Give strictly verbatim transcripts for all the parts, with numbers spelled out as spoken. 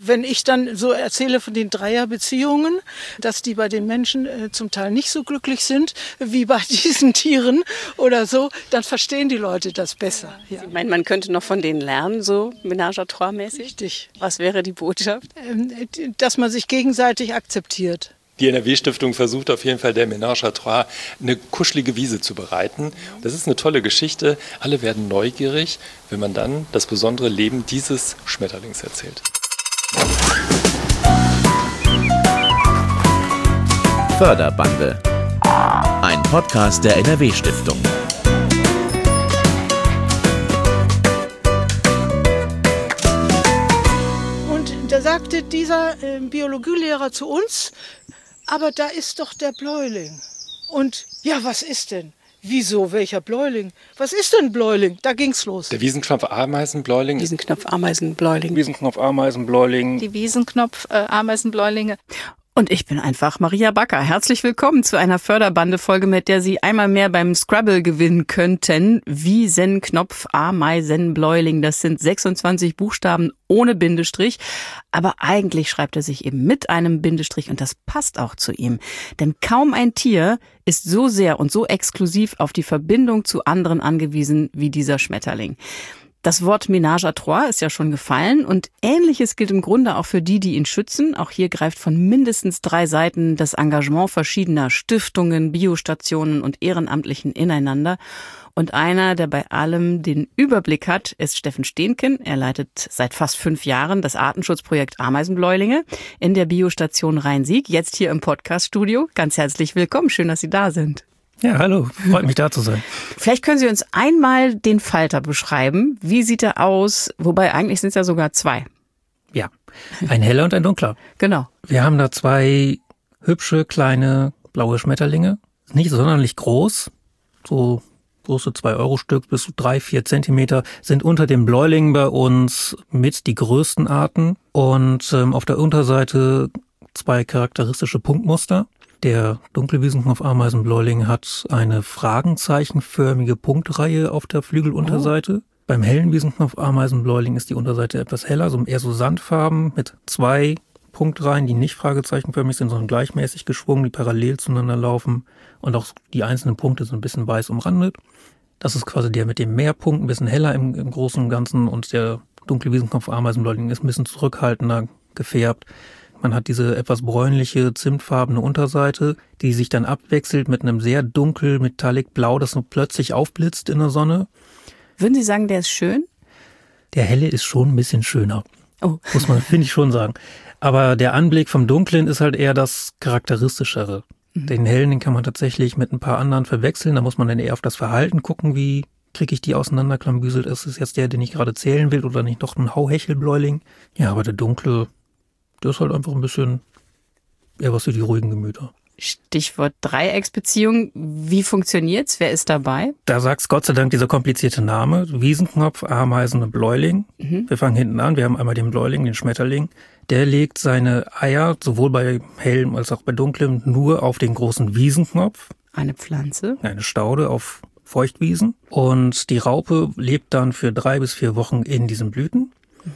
wenn ich dann so erzähle von den Dreierbeziehungen, dass die bei den Menschen äh, zum Teil nicht so glücklich sind wie bei diesen Tieren oder so, dann verstehen die Leute das besser. Ja. Sie meinen, man könnte noch von denen lernen, so Ménage à trois-mäßig? Richtig. Was wäre die Botschaft? Ähm, dass man sich gegenseitig akzeptiert. Die N R W-Stiftung versucht auf jeden Fall der Ménage à trois eine kuschelige Wiese zu bereiten. Das ist eine tolle Geschichte. Alle werden neugierig, wenn man dann das besondere Leben dieses Schmetterlings erzählt. Förderbande. Ein Podcast der N R W-Stiftung. Und da sagte dieser äh, Biologielehrer zu uns, aber da ist doch der Bläuling. Und ja, was ist denn? Wieso, welcher Bläuling? Was ist denn Bläuling? Da ging's los. Der Wiesenknopf-Ameisenbläuling. Wiesenknopf-Ameisenbläuling. Wiesenknopf-Ameisenbläuling. Die Wiesenknopf-Ameisenbläulinge. Und ich bin einfach Maria Backer. Herzlich willkommen zu einer Förderbande-Folge, mit der Sie einmal mehr beim Scrabble gewinnen könnten. Wiesenknopf, Ameisenbläuling. Das sind sechsundzwanzig Buchstaben ohne Bindestrich. Aber eigentlich schreibt er sich eben mit einem Bindestrich und das passt auch zu ihm. Denn kaum ein Tier ist so sehr und so exklusiv auf die Verbindung zu anderen angewiesen wie dieser Schmetterling. Das Wort Ménage à trois ist ja schon gefallen und Ähnliches gilt im Grunde auch für die, die ihn schützen. Auch hier greift von mindestens drei Seiten das Engagement verschiedener Stiftungen, Biostationen und Ehrenamtlichen ineinander. Und einer, der bei allem den Überblick hat, ist Steffen Stehnken. Er leitet seit fast fünf Jahren das Artenschutzprojekt Ameisenbläulinge in der Biostation Rhein-Sieg, jetzt hier im Podcaststudio. Ganz herzlich willkommen, schön, dass Sie da sind. Ja, hallo, freut mich da zu sein. Vielleicht können Sie uns einmal den Falter beschreiben. Wie sieht er aus? Wobei eigentlich sind es ja sogar zwei. Ja, ein heller und ein dunkler. Genau. Wir haben da zwei hübsche, kleine, blaue Schmetterlinge. Nicht sonderlich groß, so große zwei Euro Stück bis zu drei, vier Zentimeter, sind unter den Bläulingen bei uns mit die größten Arten. Und ähm, auf der Unterseite zwei charakteristische Punktmuster. Der Dunkelwiesenknopf-Ameisenbläuling hat eine fragenzeichenförmige Punktreihe auf der Flügelunterseite. Oh. Beim hellen Wiesenknopf-Ameisenbläuling ist die Unterseite etwas heller, so eher so sandfarben mit zwei Punktreihen, die nicht fragezeichenförmig sind, sondern gleichmäßig geschwungen, die parallel zueinander laufen. Und auch die einzelnen Punkte sind ein bisschen weiß umrandet. Das ist quasi der mit dem Mehrpunkt, ein bisschen heller im, im Großen und Ganzen. Und der dunkle Wiesenknopf-Ameisenbläuling ist ein bisschen zurückhaltender gefärbt. Man hat diese etwas bräunliche, zimtfarbene Unterseite, die sich dann abwechselt mit einem sehr dunkel, metallic Blau, das so plötzlich aufblitzt in der Sonne. Würden Sie sagen, der ist schön? Der helle ist schon ein bisschen schöner. Oh. Muss man, finde ich, schon sagen. Aber der Anblick vom Dunklen ist halt eher das Charakteristischere. Mhm. Den hellen, den kann man tatsächlich mit ein paar anderen verwechseln. Da muss man dann eher auf das Verhalten gucken, wie kriege ich die auseinanderklammbüselt. Ist es jetzt der, den ich gerade zählen will oder nicht doch ein Hauhechelbläuling? Ja, aber der Dunkle, das ist halt einfach ein bisschen eher was für die ruhigen Gemüter. Stichwort Dreiecksbeziehung. Wie funktioniert's? Wer ist dabei? Da sagt's Gott sei Dank dieser komplizierte Name. Wiesenknopf, Ameisen und Bläuling. Mhm. Wir fangen hinten an. Wir haben einmal den Bläuling, den Schmetterling. Der legt seine Eier sowohl bei hellem als auch bei dunklem nur auf den großen Wiesenknopf. Eine Pflanze. Eine Staude auf Feuchtwiesen. Und die Raupe lebt dann für drei bis vier Wochen in diesen Blüten. Mhm.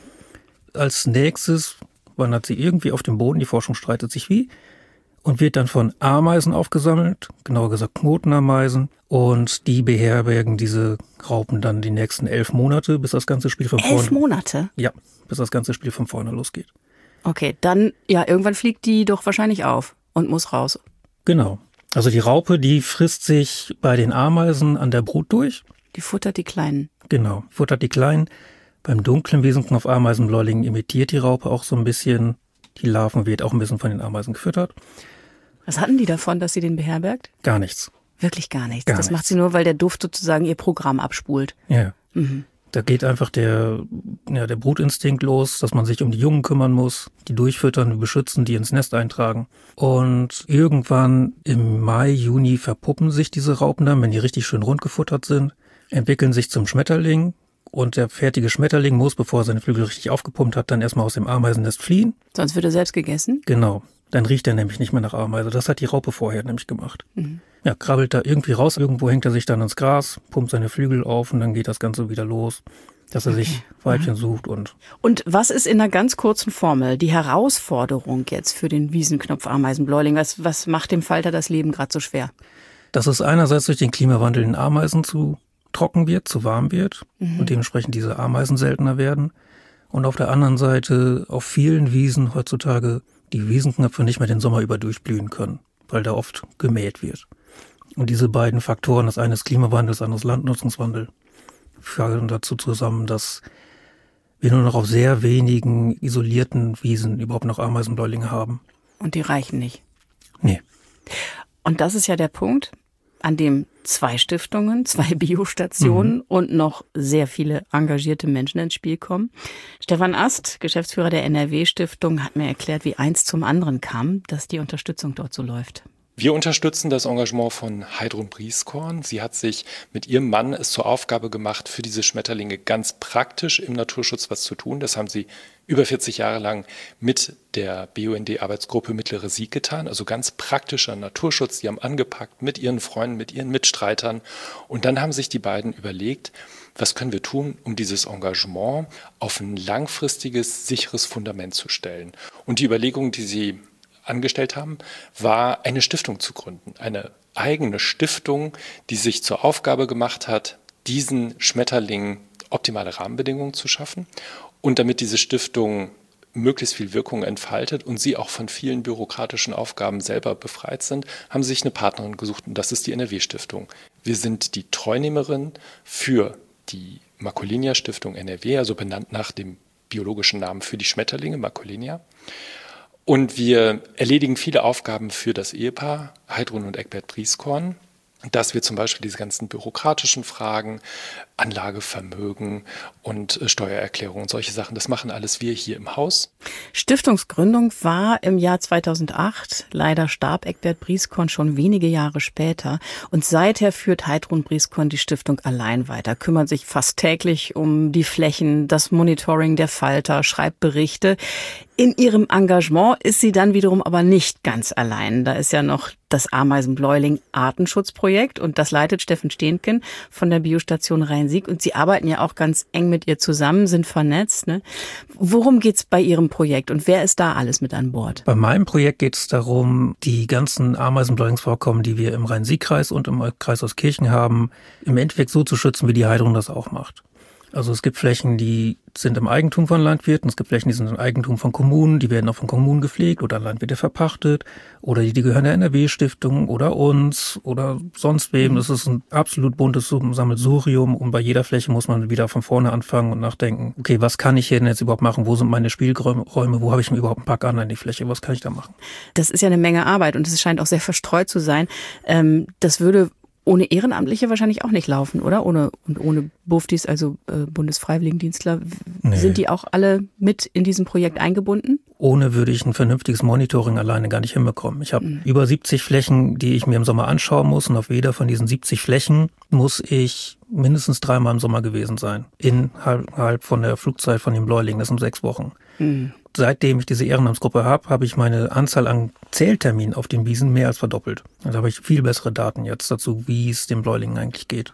Als nächstes wandert sie irgendwie auf den Boden, die Forschung streitet sich wie, und wird dann von Ameisen aufgesammelt, genauer gesagt Knotenameisen, und die beherbergen diese Raupen dann die nächsten elf Monate, bis das ganze Spiel von vorne... Elf Monate? Ja, bis das ganze Spiel von vorne losgeht. Okay, dann, ja, irgendwann fliegt die doch wahrscheinlich auf und muss raus. Genau. Also die Raupe, die frisst sich bei den Ameisen an der Brut durch. Die futtert die Kleinen. Genau, futtert die Kleinen. Beim dunklen Wiesenknopf-Ameisenbläuling imitiert die Raupe auch so ein bisschen. Die Larven wird auch ein bisschen von den Ameisen gefüttert. Was hatten die davon, dass sie den beherbergt? Gar nichts. Wirklich gar nichts? Gar das nichts. Macht sie nur, weil der Duft sozusagen ihr Programm abspult? Ja. Mhm. Da geht einfach der, ja, der Brutinstinkt los, dass man sich um die Jungen kümmern muss, die durchfüttern, die beschützen, die ins Nest eintragen. Und irgendwann im Mai, Juni verpuppen sich diese Raupen dann, wenn die richtig schön rund gefuttert sind, entwickeln sich zum Schmetterling. Und der fertige Schmetterling muss, bevor er seine Flügel richtig aufgepumpt hat, dann erstmal aus dem Ameisennest fliehen. Sonst wird er selbst gegessen? Genau. Dann riecht er nämlich nicht mehr nach Ameise. Das hat die Raupe vorher nämlich gemacht. Mhm. Ja, krabbelt da irgendwie raus. Irgendwo hängt er sich dann ins Gras, pumpt seine Flügel auf und dann geht das Ganze wieder los. dass er sich Weibchen sucht. Und Und was ist in einer ganz kurzen Formel die Herausforderung jetzt für den Wiesenknopf-Ameisenbläuling? Was, was macht dem Falter das Leben gerade so schwer? dass es einerseits durch den Klimawandel den Ameisen zu trocken wird, zu warm wird mhm. und dementsprechend diese Ameisen seltener werden. Und auf der anderen Seite auf vielen Wiesen heutzutage die Wiesenknöpfe nicht mehr den Sommer über durchblühen können, weil da oft gemäht wird. Und diese beiden Faktoren, das eine ist Klimawandel, das andere ist Landnutzungswandel, führen dazu zusammen, dass wir nur noch auf sehr wenigen isolierten Wiesen überhaupt noch Ameisenbläulinge haben. Und die reichen nicht? Nee. Und das ist ja der Punkt, an dem zwei Stiftungen, zwei Biostationen mhm. und noch sehr viele engagierte Menschen ins Spiel kommen. Stefan Ast, Geschäftsführer der N R W-Stiftung, hat mir erklärt, wie eins zum anderen kam, dass die Unterstützung dort so läuft. Wir unterstützen das Engagement von Heidrun Brieskorn. Sie hat sich mit ihrem Mann es zur Aufgabe gemacht, für diese Schmetterlinge ganz praktisch im Naturschutz was zu tun. Das haben sie über vierzig Jahre lang mit der B U N D-Arbeitsgruppe Mittlere Sieg getan. Also ganz praktischer Naturschutz. Die haben angepackt mit ihren Freunden, mit ihren Mitstreitern. Und dann haben sich die beiden überlegt, was können wir tun, um dieses Engagement auf ein langfristiges, sicheres Fundament zu stellen. Und die Überlegung, die sie angestellt haben, war eine Stiftung zu gründen. Eine eigene Stiftung, die sich zur Aufgabe gemacht hat, diesen Schmetterlingen optimale Rahmenbedingungen zu schaffen. Und damit diese Stiftung möglichst viel Wirkung entfaltet und sie auch von vielen bürokratischen Aufgaben selber befreit sind, haben sie sich eine Partnerin gesucht und das ist die N R W-Stiftung. Wir sind die Treunehmerin für die Marcolinia-Stiftung N R W, also benannt nach dem biologischen Namen für die Schmetterlinge, Marcolinia. Und wir erledigen viele Aufgaben für das Ehepaar Heidrun und Egbert Brieskorn, dass wir zum Beispiel diese ganzen bürokratischen Fragen, Anlagevermögen und Steuererklärungen und solche Sachen, das machen alles wir hier im Haus. Stiftungsgründung war im Jahr zweitausendacht. Leider starb Egbert Brieskorn schon wenige Jahre später. Und seither führt Heidrun Brieskorn die Stiftung allein weiter, kümmert sich fast täglich um die Flächen, das Monitoring der Falter, schreibt Berichte. In ihrem Engagement ist sie dann wiederum aber nicht ganz allein. Da ist ja noch das Ameisenbläuling-Artenschutzprojekt und das leitet Steffen Stehnken von der Biostation Rhein-Sieg und sie arbeiten ja auch ganz eng mit ihr zusammen, sind vernetzt. Ne? Worum geht's bei Ihrem Projekt und wer ist da alles mit an Bord? Bei meinem Projekt geht es darum, die ganzen Ameisenbläulingsvorkommen, die wir im Rhein-Sieg-Kreis und im Kreis Euskirchen haben, im Endeffekt so zu schützen, wie die Heidrun das auch macht. Also es gibt Flächen, die sind im Eigentum von Landwirten, es gibt Flächen, die sind im Eigentum von Kommunen, die werden auch von Kommunen gepflegt oder Landwirte verpachtet oder die, die gehören der N R W-Stiftung oder uns oder sonst wem. Das ist ein absolut buntes Sammelsurium und bei jeder Fläche muss man wieder von vorne anfangen und nachdenken, okay, was kann ich hier denn jetzt überhaupt machen? Wo sind meine Spielräume? Wo habe ich mir überhaupt einen Park an die Fläche? Was kann ich da machen? Das ist ja eine Menge Arbeit und es scheint auch sehr verstreut zu sein. Das würde ohne Ehrenamtliche wahrscheinlich auch nicht laufen, oder? Ohne und ohne Buftis, also äh, Bundesfreiwilligendienstler, nee. Sind die auch alle mit in diesem Projekt eingebunden? Ohne würde ich ein vernünftiges Monitoring alleine gar nicht hinbekommen. Ich habe mhm. über siebzig Flächen, die ich mir im Sommer anschauen muss und auf jeder von diesen siebzig Flächen muss ich mindestens dreimal im Sommer gewesen sein. Innerhalb von der Flugzeit von den Bläulingen, das sind sechs Wochen. Mhm. Seitdem ich diese Ehrenamtsgruppe habe, habe ich meine Anzahl an Zählterminen auf den Wiesen mehr als verdoppelt. Also habe ich viel bessere Daten jetzt dazu, wie es den Bläulingen eigentlich geht.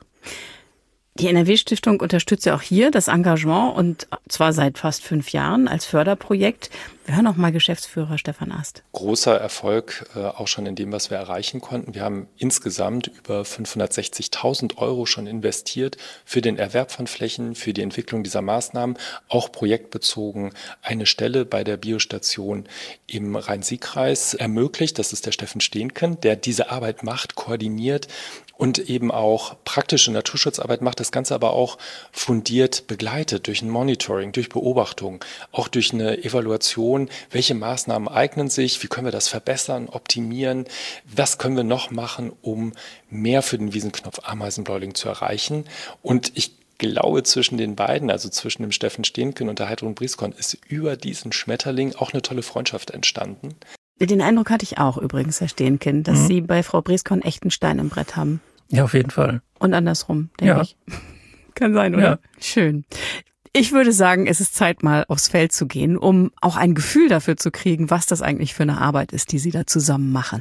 Die N R W-Stiftung unterstützt ja auch hier das Engagement und zwar seit fast fünf Jahren als Förderprojekt. Wir hören auch mal Geschäftsführer Stefan Ast. Großer Erfolg äh, auch schon in dem, was wir erreichen konnten. Wir haben insgesamt über fünfhundertsechzigtausend Euro schon investiert für den Erwerb von Flächen, für die Entwicklung dieser Maßnahmen, auch projektbezogen eine Stelle bei der Biostation im Rhein-Sieg-Kreis ermöglicht. Das ist der Steffen Stehnken, der diese Arbeit macht, koordiniert und eben auch praktische Naturschutzarbeit macht, das Ganze aber auch fundiert begleitet durch ein Monitoring, durch Beobachtung, auch durch eine Evaluation, welche Maßnahmen eignen sich, wie können wir das verbessern, optimieren, was können wir noch machen, um mehr für den Wiesenknopf Ameisenbläuling zu erreichen. Und ich glaube, zwischen den beiden, also zwischen dem Steffen Stehnken und der Heidrun Brieskorn, ist über diesen Schmetterling auch eine tolle Freundschaft entstanden. Den Eindruck hatte ich auch übrigens, Herr Stehnken, dass mhm. Sie bei Frau Brieskorn echt einen Stein im Brett haben. Ja, auf jeden Fall. Und andersrum, denke ja. ich. Kann sein, oder? Ja. Schön. Ich würde sagen, es ist Zeit, mal aufs Feld zu gehen, um auch ein Gefühl dafür zu kriegen, was das eigentlich für eine Arbeit ist, die Sie da zusammen machen.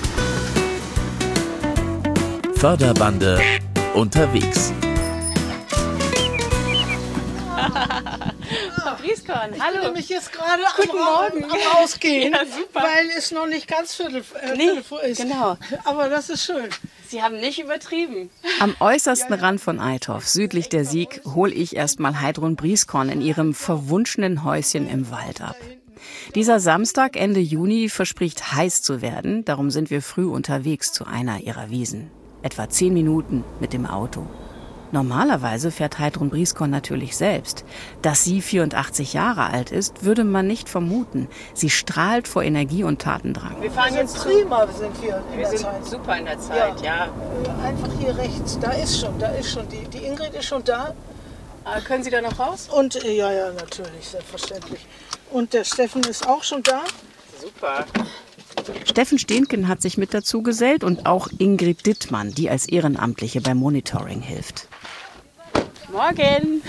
Förderbande unterwegs. Brieskon, Ich hallo. bin nämlich jetzt gerade Guten am, Morgen. am Rausgehen, Ja, super. weil es noch nicht ganz Viertel, äh, Nee, Viertel vor ist. genau. Aber das ist schön. Sie haben nicht übertrieben. Am äußersten Rand von Eitorf, südlich der Sieg, hole ich erstmal Heidrun Brieskon in ihrem verwunschenen Häuschen im Wald ab. Dieser Samstag, Ende Juni, verspricht heiß zu werden. Darum sind wir früh unterwegs zu einer ihrer Wiesen. Etwa zehn Minuten mit dem Auto. Normalerweise fährt Heidrun Brieskon natürlich selbst. Dass sie vierundachtzig Jahre alt ist, würde man nicht vermuten. Sie strahlt vor Energie und Tatendrang. Wir fahren jetzt prima, sind wir in der Zeit. super in der Zeit, ja. Äh, Einfach hier rechts, da ist schon, da ist schon, die, die Ingrid ist schon da. ja. Können Sie da noch raus? Und äh, ja, ja, natürlich, selbstverständlich. Und der Steffen ist auch schon da. Super. Steffen Stehnken hat sich mit dazu gesellt und auch Ingrid Dittmann, die als Ehrenamtliche beim Monitoring hilft. Morgen.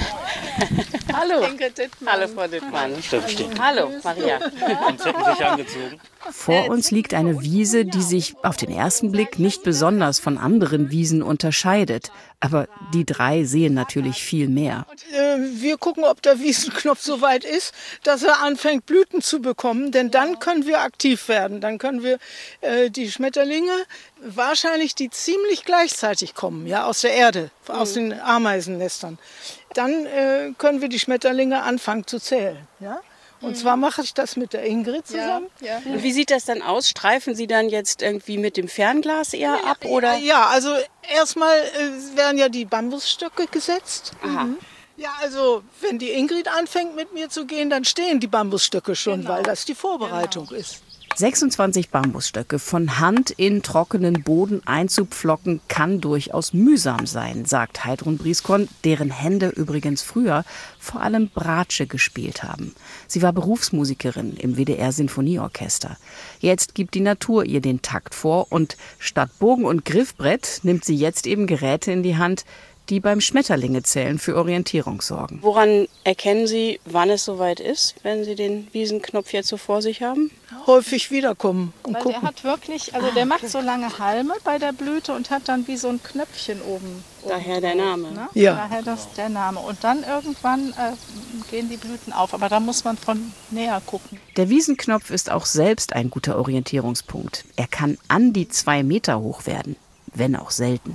Hallo. Ingrid Dittmann. Hallo, Frau Dittmann. Steffen Stehnken. Hallo, Maria. Und hätten sich angezogen. Vor uns liegt eine Wiese, die sich auf den ersten Blick nicht besonders von anderen Wiesen unterscheidet. Aber die drei sehen natürlich viel mehr. Äh, wir gucken, ob der Wiesenknopf so weit ist, dass er anfängt, Blüten zu bekommen. Denn dann können wir aktiv werden. Dann können wir äh, die Schmetterlinge, wahrscheinlich die ziemlich gleichzeitig kommen, ja, aus der Erde, aus den Ameisennestern. Dann äh, können wir die Schmetterlinge anfangen zu zählen. Ja? Und zwar mache ich das mit der Ingrid zusammen. Ja. Und wie sieht das dann aus? Streifen Sie dann jetzt irgendwie mit dem Fernglas eher ab? Oder? Ja, also erstmal äh, werden ja die Bambusstöcke gesetzt. Aha. Mhm. Ja, also wenn die Ingrid anfängt mit mir zu gehen, dann stehen die Bambusstöcke schon, weil das die Vorbereitung ist. sechsundzwanzig Bambusstöcke von Hand in trockenen Boden einzupflocken kann durchaus mühsam sein, sagt Heidrun Brieskon, deren Hände übrigens früher vor allem Bratsche gespielt haben. Sie war Berufsmusikerin im W D R-Sinfonieorchester. Jetzt gibt die Natur ihr den Takt vor und statt Bogen und Griffbrett nimmt sie jetzt eben Geräte in die Hand, die beim Schmetterlingezählen für Orientierung sorgen. Woran erkennen Sie, wann es soweit ist, wenn Sie den Wiesenknopf jetzt so vor sich haben? Häufig wiederkommen und Weil gucken. der hat wirklich, also der macht so lange Halme bei der Blüte und hat dann wie so ein Knöpfchen oben. Daher oben der drauf, Name. Ne? Ja. Daher das der Name. Und dann irgendwann äh, gehen die Blüten auf. Aber da muss man von näher gucken. Der Wiesenknopf ist auch selbst ein guter Orientierungspunkt. Er kann an die zwei Meter hoch werden, wenn auch selten.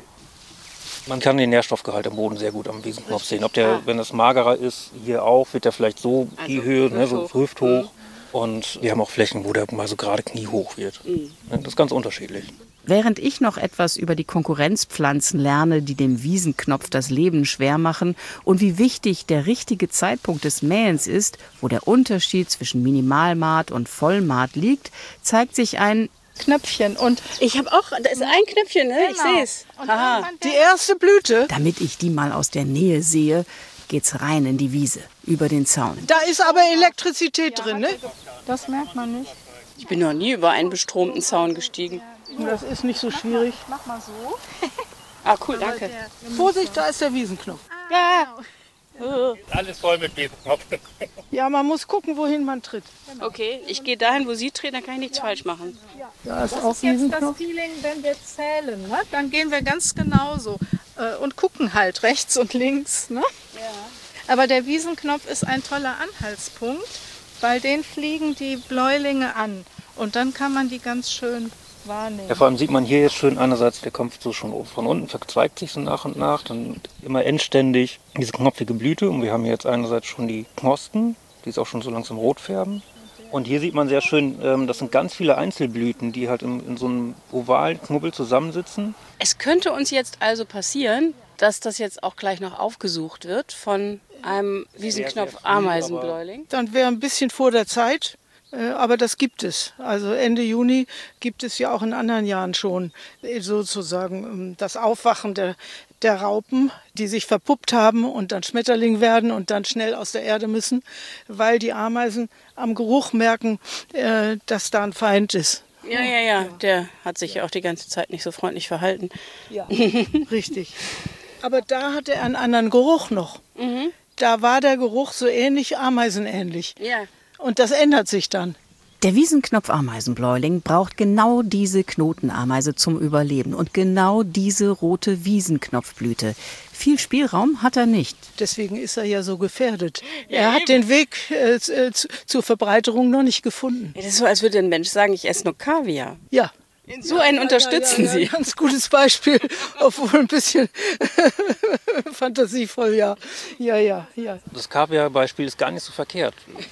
Man kann den Nährstoffgehalt am Boden sehr gut am Wiesenknopf sehen. Ob der, wenn das magerer ist, hier auch, wird der vielleicht so die Höhe, ne, so hüfthoch. Und wir haben auch Flächen, wo der mal so gerade kniehoch wird. Das ist ganz unterschiedlich. Während ich noch etwas über die Konkurrenzpflanzen lerne, die dem Wiesenknopf das Leben schwer machen und wie wichtig der richtige Zeitpunkt des Mähens ist, wo der Unterschied zwischen Minimalmaat und Vollmaat liegt, zeigt sich ein Knöpfchen. Und Ich habe auch, da ist ein Knöpfchen, ne? Ich Genau. sehe es. Und Aha. irgendwann Die erste Blüte, Damit ich die mal aus der Nähe sehe, geht's rein in die Wiese, über den Zaun. da ist aber Elektrizität drin, ne? das merkt man nicht. Ich bin noch nie über einen bestromten Zaun gestiegen. Das ist nicht so schwierig. Mach mal so. Ah, cool, danke. Vorsicht, da ist der Wiesenknopf. Alles voll mit Wiesenknopf. Ja, man muss gucken, wohin man tritt. Okay, ich gehe dahin, wo Sie treten, dann kann ich nichts falsch machen. Da ist auch Das ist jetzt das Wiesenknopf. Feeling, wenn wir zählen. Ne? Dann gehen wir ganz genauso äh, und gucken halt rechts und links. Ne? Aber der Wiesenknopf ist ein toller Anhaltspunkt, weil den fliegen die Bläulinge an. Und dann kann man die ganz schön wahrnehmen. Ja, vor allem sieht man hier jetzt schön einerseits, der kommt so schon von unten, verzweigt sich so nach und nach, dann immer endständig diese knopfige Blüte. Und wir haben hier jetzt einerseits schon die Knospen, die ist auch schon so langsam rot färben. Und hier sieht man sehr schön, ähm, das sind ganz viele Einzelblüten, die halt in, in so einem ovalen Knubbel zusammensitzen. Es könnte uns jetzt also passieren, dass das jetzt auch gleich noch aufgesucht wird von einem Wiesenknopf-Ameisenbläuling. Dann wäre ein bisschen vor der Zeit, äh, aber das gibt es. Also Ende Juni gibt es ja auch in anderen Jahren schon äh, sozusagen ähm, das Aufwachen der, der Raupen, die sich verpuppt haben und dann Schmetterling werden und dann schnell aus der Erde müssen, weil die Ameisen am Geruch merken, äh, dass da ein Feind ist. Ja, ja, ja, der hat sich ja auch die ganze Zeit nicht so freundlich verhalten. Ja, richtig. Aber da hatte er einen anderen Geruch noch. Da war der Geruch so ähnlich, ameisenähnlich. Ja. Und das ändert sich dann. Der Wiesenknopfameisenbläuling braucht genau diese Knotenameise zum Überleben und genau diese rote Wiesenknopfblüte. Viel Spielraum hat er nicht. Deswegen ist er ja so gefährdet. Er hat den Weg äh, zu, zur Verbreiterung noch nicht gefunden. Das ist so, als würde ein Mensch sagen, ich esse nur Kaviar. Ja. So einen unterstützen ja, ja, ja, Sie. Ganz gutes Beispiel, obwohl ein bisschen fantasievoll, ja. Ja, ja, ja. Das Kaviar-Beispiel ist gar nicht so verkehrt.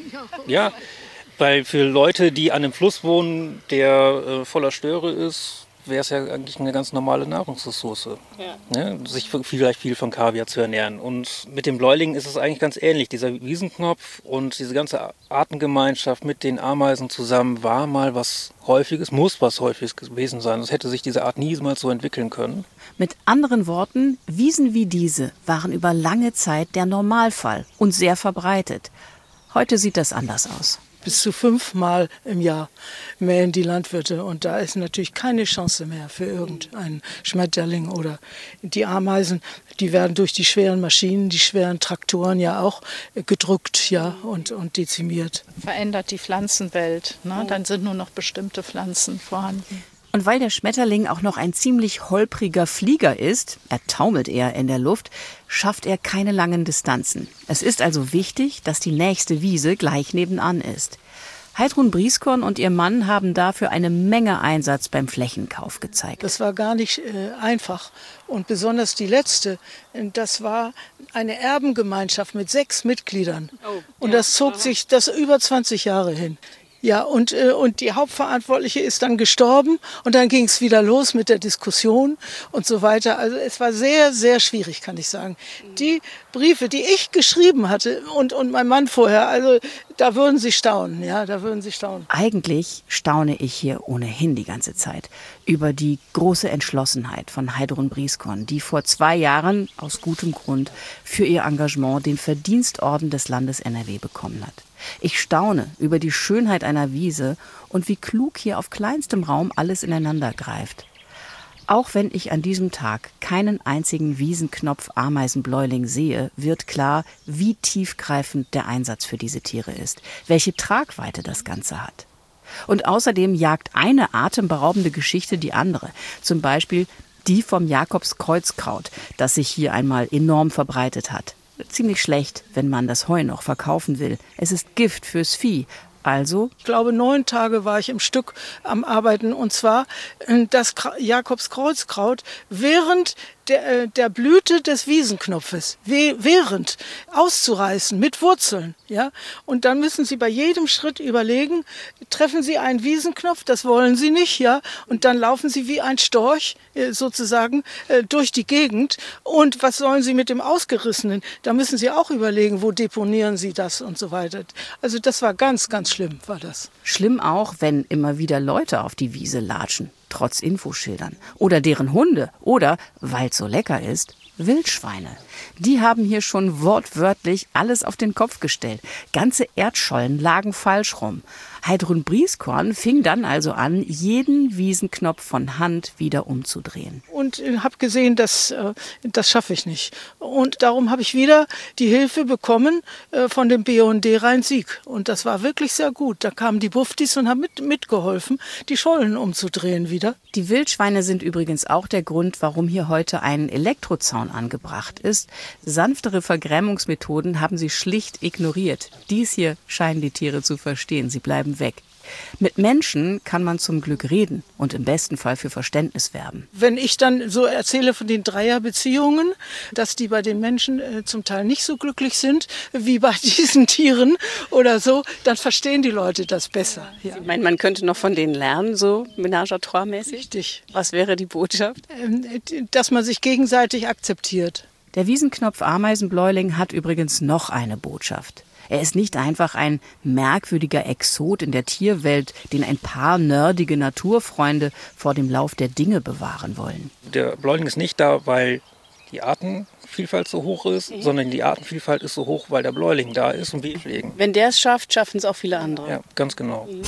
Ja, weil für Leute, die an einem Fluss wohnen, der äh, voller Störe ist, wäre es ja eigentlich eine ganz normale Nahrungsressource, ja. Ne? Sich vielleicht viel von Kaviar zu ernähren. Und mit dem Bläuling ist es eigentlich ganz ähnlich. Dieser Wiesenknopf und diese ganze Artengemeinschaft mit den Ameisen zusammen war mal was Häufiges, muss was Häufiges gewesen sein. Sonst hätte sich diese Art niemals so entwickeln können. Mit anderen Worten, Wiesen wie diese waren über lange Zeit der Normalfall und sehr verbreitet. Heute sieht das anders aus. Bis zu fünfmal im Jahr mähen die Landwirte. Und da ist natürlich keine Chance mehr für irgendeinen Schmetterling oder die Ameisen. Die werden durch die schweren Maschinen, die schweren Traktoren ja auch gedrückt, ja, und, und dezimiert. Verändert die Pflanzenwelt, ne? Dann sind nur noch bestimmte Pflanzen vorhanden. Und weil der Schmetterling auch noch ein ziemlich holpriger Flieger ist, er taumelt eher in der Luft, schafft er keine langen Distanzen. Es ist also wichtig, dass die nächste Wiese gleich nebenan ist. Heidrun Brieskorn und ihr Mann haben dafür eine Menge Einsatz beim Flächenkauf gezeigt. Das war gar nicht äh, einfach. Und besonders die letzte, das war eine Erbengemeinschaft mit sechs Mitgliedern. Oh, und ja, das zog aha. sich das über zwanzig Jahre hin. Ja, und, äh, und die Hauptverantwortliche ist dann gestorben und dann ging es wieder los mit der Diskussion und so weiter. Also es war sehr, sehr schwierig, kann ich sagen. Die Briefe, die ich geschrieben hatte und, und mein Mann vorher, also da würden Sie staunen, ja, da würden Sie staunen. Eigentlich staune ich hier ohnehin die ganze Zeit über die große Entschlossenheit von Heidrun Brieskorn, die vor zwei Jahren aus gutem Grund für ihr Engagement den Verdienstorden des Landes N R W bekommen hat. Ich staune über die Schönheit einer Wiese und wie klug hier auf kleinstem Raum alles ineinander greift. Auch wenn ich an diesem Tag keinen einzigen Wiesenknopf-Ameisenbläuling sehe, wird klar, wie tiefgreifend der Einsatz für diese Tiere ist, welche Tragweite das Ganze hat. Und außerdem jagt eine atemberaubende Geschichte die andere, zum Beispiel die vom Jakobskreuzkraut, das sich hier einmal enorm verbreitet hat. Ziemlich schlecht, wenn man das Heu noch verkaufen will. Es ist Gift fürs Vieh. Also? Ich glaube, neun Tage war ich im Stück am Arbeiten. Und zwar das Jakobskreuzkraut während der, der Blüte des Wiesenknopfes. Während auszureißen mit Wurzeln. Ja? Und dann müssen Sie bei jedem Schritt überlegen, treffen Sie einen Wiesenknopf, das wollen Sie nicht. Ja? Und dann laufen Sie wie ein Storch sozusagen durch die Gegend. Und was sollen Sie mit dem Ausgerissenen? Da müssen Sie auch überlegen, wo deponieren Sie das und so weiter. Also das war ganz, ganz schlimm, war das. Schlimm auch, wenn immer wieder Leute auf die Wiese latschen, trotz Infoschildern. Oder deren Hunde. Oder, weil es so lecker ist, Wildschweine. Die haben hier schon wortwörtlich alles auf den Kopf gestellt. Ganze Erdschollen lagen falsch rum. Heidrun Brieskorn fing dann also an, jeden Wiesenknopf von Hand wieder umzudrehen. Und äh, habe gesehen, dass äh, das schaffe ich nicht. Und darum habe ich wieder die Hilfe bekommen äh, von dem B U N D Rhein-Sieg. Und das war wirklich sehr gut. Da kamen die Buftis und haben mit, mitgeholfen, die Schollen umzudrehen wieder. Die Wildschweine sind übrigens auch der Grund, warum hier heute ein Elektrozaun angebracht ist. Sanftere Vergrämungsmethoden haben sie schlicht ignoriert. Dies hier scheinen die Tiere zu verstehen. Sie bleiben weg. Mit Menschen kann man zum Glück reden und im besten Fall für Verständnis werben. Wenn ich dann so erzähle von den Dreierbeziehungen, dass die bei den Menschen äh, zum Teil nicht so glücklich sind wie bei diesen Tieren oder so, dann verstehen die Leute das besser. Ja. Ich meine, man könnte noch von denen lernen, so Ménage à trois mäßig. Richtig. Was wäre die Botschaft? Ähm, dass man sich gegenseitig akzeptiert. Der Wiesenknopf-Ameisenbläuling hat übrigens noch eine Botschaft. Er ist nicht einfach ein merkwürdiger Exot in der Tierwelt, den ein paar nerdige Naturfreunde vor dem Lauf der Dinge bewahren wollen. Der Bläuling ist nicht da, weil die Artenvielfalt so hoch ist, mhm. sondern die Artenvielfalt ist so hoch, weil der Bläuling da ist und wir ihn pflegen. Wenn der es schafft, schaffen es auch viele andere. Ja, ganz genau. Mhm.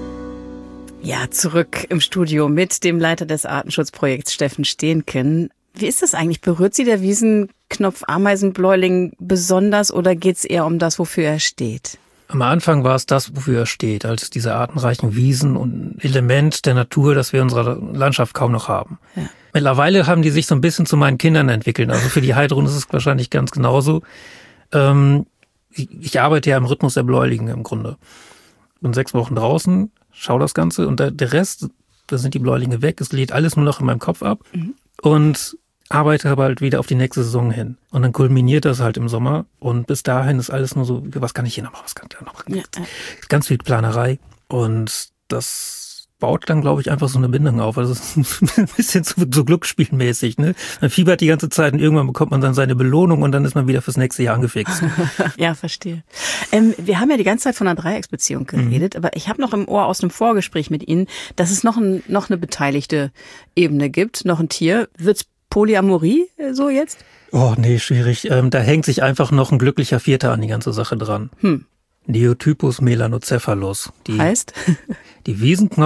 Ja, zurück im Studio mit dem Leiter des Artenschutzprojekts Steffen Stehnken. Wie ist das eigentlich? Berührt Sie der Wiesenknopf-Ameisenbläuling besonders oder geht es eher um das, wofür er steht? Am Anfang war es das, wofür er steht, als diese artenreichen Wiesen und Element der Natur, das wir in unserer Landschaft kaum noch haben. Ja. Mittlerweile haben die sich so ein bisschen zu meinen Kindern entwickelt. Also für die Heidrun ist es wahrscheinlich ganz genauso. Ähm, ich, ich arbeite ja im Rhythmus der Bläulinge im Grunde. Bin sechs Wochen draußen, schaue das Ganze und der, der Rest, da sind die Bläulinge weg. Es lädt alles nur noch in meinem Kopf ab mhm. und arbeite aber halt wieder auf die nächste Saison hin. Und dann kulminiert das halt im Sommer und bis dahin ist alles nur so, was kann ich hier noch machen, was kann ich da noch machen. Ja. Ganz viel Planerei und das baut dann, glaube ich, einfach so eine Bindung auf. Also es ist ein bisschen so, so glücksspielmäßig, ne? Man fiebert die ganze Zeit und irgendwann bekommt man dann seine Belohnung und dann ist man wieder fürs nächste Jahr angefixt. Ja, verstehe. Ähm, wir haben ja die ganze Zeit von einer Dreiecksbeziehung geredet, mhm. aber ich habe noch im Ohr aus einem Vorgespräch mit Ihnen, dass es noch, ein, noch eine beteiligte Ebene gibt, noch ein Tier. Wird's Polyamorie so jetzt? Oh, nee, schwierig. Ähm, da hängt sich einfach noch ein glücklicher Vierter an die ganze Sache dran. Hm. Neotypus melanocephalus. Die, heißt? Die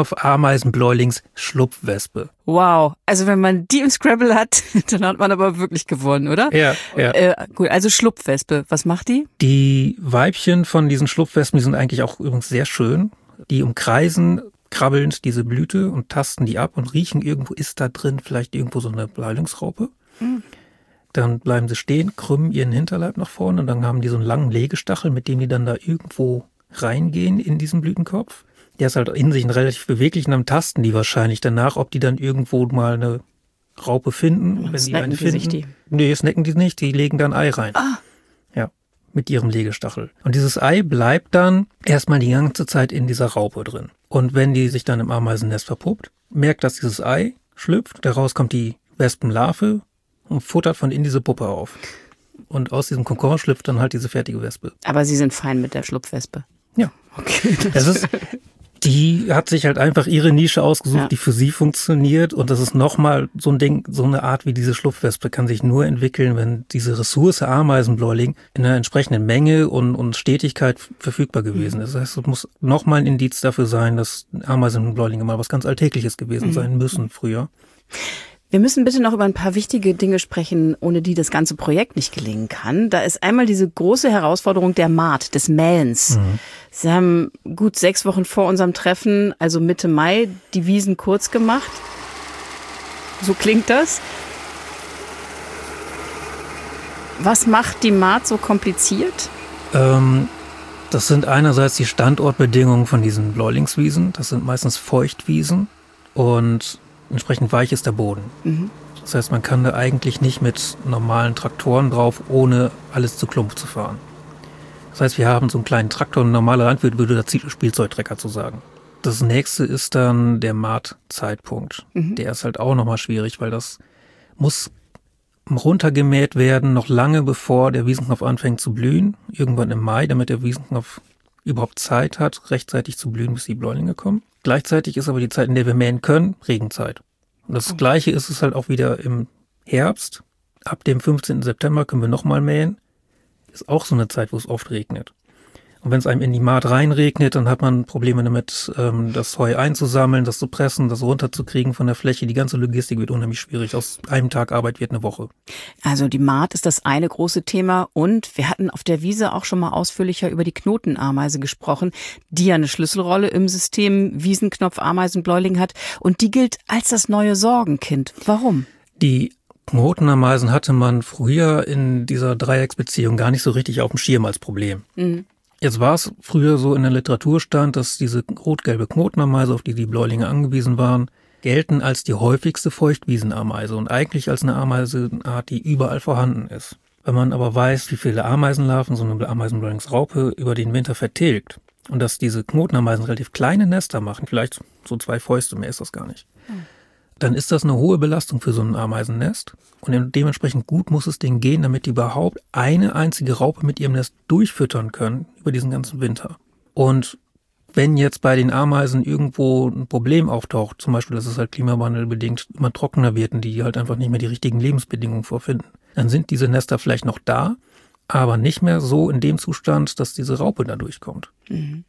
Wiesenknopf-Ameisenbläulings-Schlupfwespe. Wow, also wenn man die im Scrabble hat, dann hat man aber wirklich gewonnen, oder? Ja, ja. Äh, gut, also Schlupfwespe, was macht die? Die Weibchen von diesen Schlupfwespen, die sind eigentlich auch übrigens sehr schön. Die umkreisen krabbelnd diese Blüte und tasten die ab und riechen, irgendwo ist da drin vielleicht irgendwo so eine Bläulingsraupe. Mhm. Dann bleiben sie stehen, krümmen ihren Hinterleib nach vorne und dann haben die so einen langen Legestachel, mit dem die dann da irgendwo reingehen in diesen Blütenkopf. Der ist halt in sich ein relativ beweglich und dann tasten die wahrscheinlich danach, ob die dann irgendwo mal eine Raupe finden. Und wenn snacken die eine die finden. Sich die? Nee, snacken die nicht, die legen dann Ei rein. Ah. Ja, mit ihrem Legestachel. Und dieses Ei bleibt dann erstmal die ganze Zeit in dieser Raupe drin. Und wenn die sich dann im Ameisennest verpuppt, merkt, dass dieses Ei schlüpft, daraus kommt die Wespenlarve und futtert von in diese Puppe auf. Und aus diesem Kokon schlüpft dann halt diese fertige Wespe. Aber Sie sind fein mit der Schlupfwespe? Ja. Okay. Das ist, die hat sich halt einfach ihre Nische ausgesucht, ja. die für sie funktioniert. Und das ist nochmal so ein Ding, so eine Art wie diese Schlupfwespe kann sich nur entwickeln, wenn diese Ressource Ameisenbläuling in einer entsprechenden Menge und, und Stetigkeit verfügbar gewesen ist. Das heißt, es muss nochmal ein Indiz dafür sein, dass Ameisenbläulinge mal was ganz Alltägliches gewesen mhm. sein müssen früher. Wir müssen bitte noch über ein paar wichtige Dinge sprechen, ohne die das ganze Projekt nicht gelingen kann. Da ist einmal diese große Herausforderung der Maat, des Mähens. Mhm. Sie haben gut sechs Wochen vor unserem Treffen, also Mitte Mai, die Wiesen kurz gemacht. So klingt das. Was macht die Maat so kompliziert? Ähm, das sind einerseits die Standortbedingungen von diesen Bläulingswiesen. Das sind meistens Feuchtwiesen und entsprechend weich ist der Boden. Mhm. Das heißt, man kann da eigentlich nicht mit normalen Traktoren drauf, ohne alles zu Klump zu fahren. Das heißt, wir haben so einen kleinen Traktor, ein normaler Landwirt würde da Spielzeugtrecker zu sagen. Das nächste ist dann der Maatzeitpunkt. Mhm. Der ist halt auch nochmal schwierig, weil das muss runtergemäht werden, noch lange bevor der Wiesenknopf anfängt zu blühen. Irgendwann im Mai, damit der Wiesenknopf überhaupt Zeit hat, rechtzeitig zu blühen, bis die Bläulinge kommen. Gleichzeitig ist aber die Zeit, in der wir mähen können, Regenzeit. Und das Gleiche ist es halt auch wieder im Herbst. Ab dem fünfzehnten September können wir nochmal mähen. Ist auch so eine Zeit, wo es oft regnet. Und wenn es einem in die Maat reinregnet, dann hat man Probleme damit, das Heu einzusammeln, das zu pressen, das runterzukriegen von der Fläche. Die ganze Logistik wird unheimlich schwierig. Aus einem Tag Arbeit wird eine Woche. Also die Maat ist das eine große Thema. Und wir hatten auf der Wiese auch schon mal ausführlicher über die Knotenameise gesprochen, die ja eine Schlüsselrolle im System Wiesenknopf-Ameisenbläuling hat. Und die gilt als das neue Sorgenkind. Warum? Die Knotenameisen hatte man früher in dieser Dreiecksbeziehung gar nicht so richtig auf dem Schirm als Problem. Mhm. Jetzt war es früher so in der Literatur stand, dass diese rot-gelbe Knotenameise, auf die die Bläulinge angewiesen waren, gelten als die häufigste Feuchtwiesenameise und eigentlich als eine Ameisenart, die überall vorhanden ist. Wenn man aber weiß, wie viele Ameisenlarven so eine Ameisenbläulingsraupe über den Winter vertilgt und dass diese Knotenameisen relativ kleine Nester machen, vielleicht so zwei Fäuste, mehr ist das gar nicht, mhm. dann ist das eine hohe Belastung für so ein Ameisennest. Und dementsprechend gut muss es denen gehen, damit die überhaupt eine einzige Raupe mit ihrem Nest durchfüttern können über diesen ganzen Winter. Und wenn jetzt bei den Ameisen irgendwo ein Problem auftaucht, zum Beispiel, dass es halt klimawandelbedingt immer trockener wird und die halt einfach nicht mehr die richtigen Lebensbedingungen vorfinden, dann sind diese Nester vielleicht noch da, aber nicht mehr so in dem Zustand, dass diese Raupe da durchkommt. Mhm.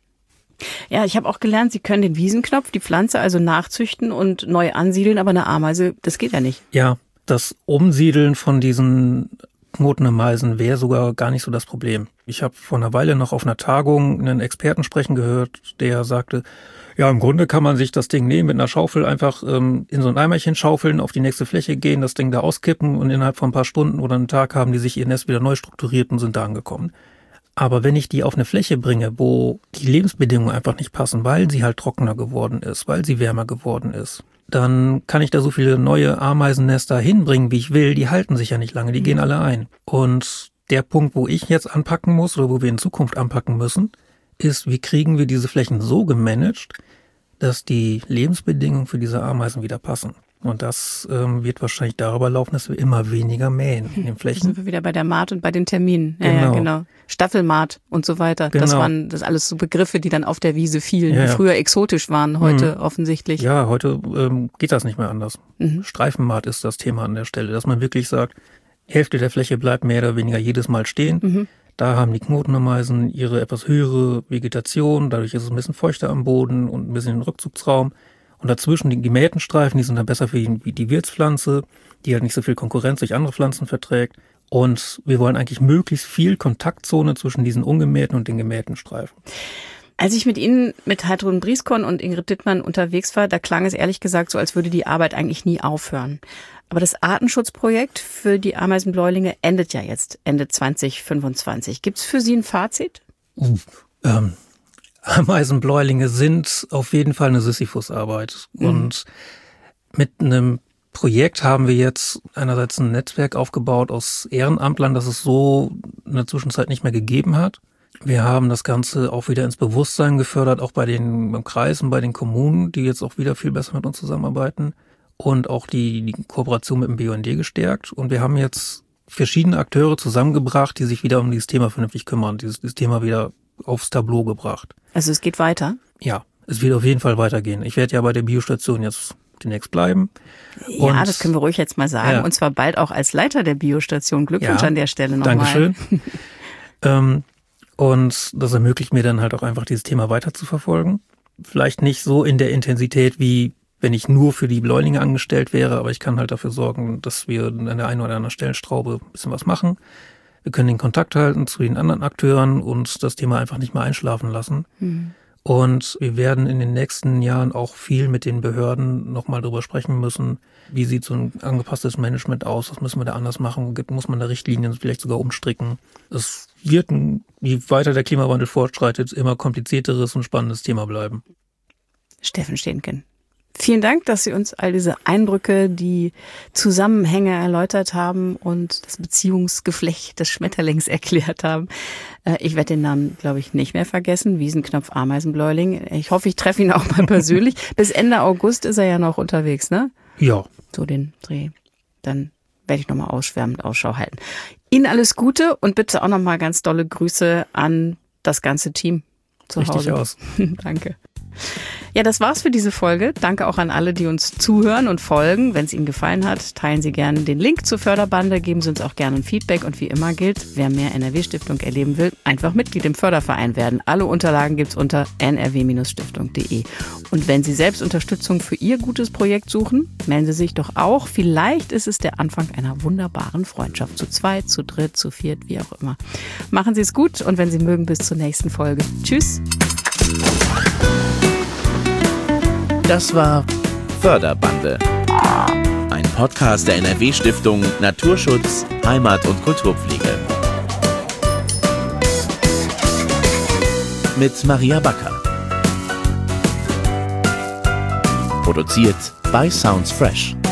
Ja, ich habe auch gelernt, Sie können den Wiesenknopf, die Pflanze also nachzüchten und neu ansiedeln, aber eine Ameise, das geht ja nicht. Ja, das Umsiedeln von diesen Knotenameisen wäre sogar gar nicht so das Problem. Ich habe vor einer Weile noch auf einer Tagung einen Experten sprechen gehört, der sagte, ja, im Grunde kann man sich das Ding nehmen, mit einer Schaufel einfach ähm, in so ein Eimerchen schaufeln, auf die nächste Fläche gehen, das Ding da auskippen und innerhalb von ein paar Stunden oder einem Tag haben die sich ihr Nest wieder neu strukturiert und sind da angekommen. Aber wenn ich die auf eine Fläche bringe, wo die Lebensbedingungen einfach nicht passen, weil sie halt trockener geworden ist, weil sie wärmer geworden ist, dann kann ich da so viele neue Ameisennester hinbringen, wie ich will. Die halten sich ja nicht lange, die gehen alle ein. Und der Punkt, wo ich jetzt anpacken muss oder wo wir in Zukunft anpacken müssen, ist, wie kriegen wir diese Flächen so gemanagt, dass die Lebensbedingungen für diese Ameisen wieder passen. Und das ähm, wird wahrscheinlich darüber laufen, dass wir immer weniger mähen in den Flächen. Da sind wir wieder bei der Maat und bei den Terminen. Ja, genau. ja, genau. Staffelmaat und so weiter. Genau. Das waren das alles so Begriffe, die dann auf der Wiese fielen, ja, die ja. früher exotisch waren, heute mhm. offensichtlich. Ja, heute ähm, geht das nicht mehr anders. Mhm. Streifenmaat ist das Thema an der Stelle, dass man wirklich sagt, Hälfte der Fläche bleibt mehr oder weniger jedes Mal stehen. Mhm. Da haben die Knotenameisen ihre etwas höhere Vegetation, dadurch ist es ein bisschen feuchter am Boden und ein bisschen Rückzugsraum. Und dazwischen die gemähten Streifen, die sind dann besser für die, die Wirtspflanze, die halt nicht so viel Konkurrenz durch andere Pflanzen verträgt. Und wir wollen eigentlich möglichst viel Kontaktzone zwischen diesen ungemähten und den gemähten Streifen. Als ich mit Ihnen, mit Heidrun Brieskon und Ingrid Dittmann unterwegs war, da klang es ehrlich gesagt so, als würde die Arbeit eigentlich nie aufhören. Aber das Artenschutzprojekt für die Ameisenbläulinge endet ja jetzt Ende zwanzig fünfundzwanzig. Gibt es für Sie ein Fazit? Uh, ähm, Ameisenbläulinge sind auf jeden Fall eine Sisyphus-Arbeit. Mhm. Und mit einem Projekt haben wir jetzt einerseits ein Netzwerk aufgebaut aus Ehrenamtlern, das es so in der Zwischenzeit nicht mehr gegeben hat. Wir haben das Ganze auch wieder ins Bewusstsein gefördert, auch bei den beim Kreis und bei den Kommunen, die jetzt auch wieder viel besser mit uns zusammenarbeiten. Und auch die, die Kooperation mit dem B U N D gestärkt. Und wir haben jetzt verschiedene Akteure zusammengebracht, die sich wieder um dieses Thema vernünftig kümmern, dieses, dieses Thema wieder aufs Tableau gebracht. Also es geht weiter? Ja, es wird auf jeden Fall weitergehen. Ich werde ja bei der Biostation jetzt demnächst bleiben. Ja, und, das können wir ruhig jetzt mal sagen. Ja. Und zwar bald auch als Leiter der Biostation. Glückwunsch ja, an der Stelle nochmal. Dankeschön. ähm, und das ermöglicht mir dann halt auch einfach, dieses Thema weiter zu verfolgen. Vielleicht nicht so in der Intensität, wie wenn ich nur für die Bläulinge angestellt wäre, aber ich kann halt dafür sorgen, dass wir an der einen oder anderen Stellschraube ein bisschen was machen. Wir können den Kontakt halten zu den anderen Akteuren und das Thema einfach nicht mehr einschlafen lassen. Mhm. Und wir werden in den nächsten Jahren auch viel mit den Behörden nochmal drüber sprechen müssen. Wie sieht so ein angepasstes Management aus? Was müssen wir da anders machen? Muss man da Richtlinien vielleicht sogar umstricken? Es wird, wie weiter der Klimawandel fortschreitet, immer komplizierteres und spannendes Thema bleiben. Steffen Stehnken. Vielen Dank, dass Sie uns all diese Eindrücke, die Zusammenhänge erläutert haben und das Beziehungsgeflecht des Schmetterlings erklärt haben. Ich werde den Namen, glaube ich, nicht mehr vergessen. Wiesenknopf Ameisenbläuling. Ich hoffe, ich treffe ihn auch mal persönlich. Bis Ende August ist er ja noch unterwegs, ne? Ja. So den Dreh. Dann werde ich nochmal ausschwärmend Ausschau halten. Ihnen alles Gute und bitte auch nochmal ganz dolle Grüße an das ganze Team zu Hause. Richtig aus. Danke. Ja, das war's für diese Folge. Danke auch an alle, die uns zuhören und folgen. Wenn es Ihnen gefallen hat, teilen Sie gerne den Link zur Förderbande, geben Sie uns auch gerne ein Feedback und wie immer gilt, wer mehr N R W-Stiftung erleben will, einfach Mitglied im Förderverein werden. Alle Unterlagen gibt's unter n r w Bindestrich stiftung punkt de. Und wenn Sie selbst Unterstützung für Ihr gutes Projekt suchen, melden Sie sich doch auch. Vielleicht ist es der Anfang einer wunderbaren Freundschaft. Zu zweit, zu dritt, zu viert, wie auch immer. Machen Sie es gut und wenn Sie mögen, bis zur nächsten Folge. Tschüss. Das war Förderbande, ein Podcast der N R W-Stiftung Naturschutz, Heimat und Kulturpflege. Mit Maria Backer. Produziert bei Sounds Fresh.